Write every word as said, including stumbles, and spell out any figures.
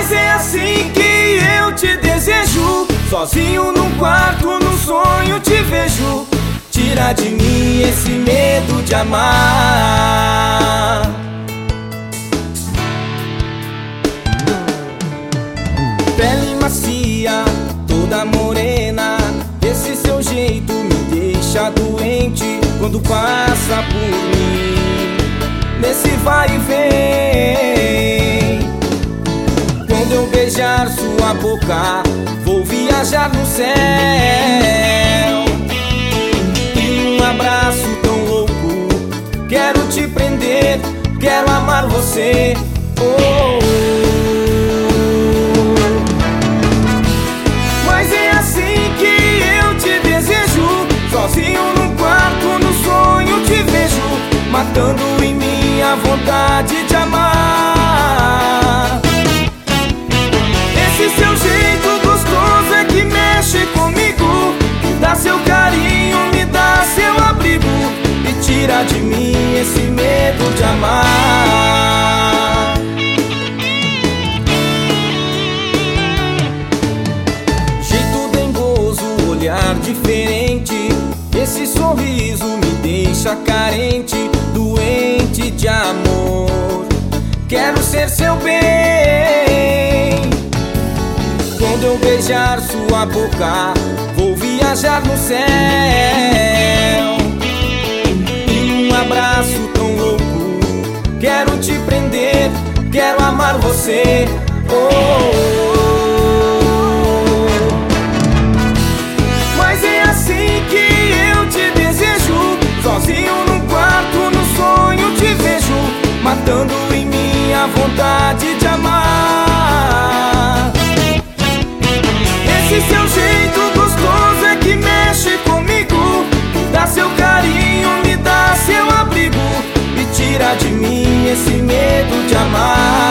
Mas é assim que eu te desejo, sozinho num quarto, num sonho te vejo. Tira de mim esse medo de amar. Pele macia, toda morena, esse seu jeito me deixa doente quando passa por mim. Nesse vai e vem, quando eu beijar sua boca, vou viajar no céu. E um abraço tão louco, quero te prender, quero amar você. Oh, oh. Mas é assim que eu te desejo, sozinho num quarto, no sonho te vejo, matando em mim a vontade de amar. Esse seu jeito gostoso é que mexe comigo, me dá seu carinho, me dá seu abrigo e tira de mim esse medo de amar. Jeito dengoso, olhar diferente, esse sorriso me deixa carente, doente de amor. Quero ser seu bem. Quando eu beijar sua boca, vou viajar no céu. E um abraço tão louco, quero te prender, quero amar você. Oh, oh, oh. Mas é assim que eu te desejo, sozinho num quarto, no sonho te vejo, matando em mim a vontade de amar. Esse seu jeito gostoso é que mexe comigo, me dá seu carinho, me dá seu abrigo e tira de mim esse medo de amar.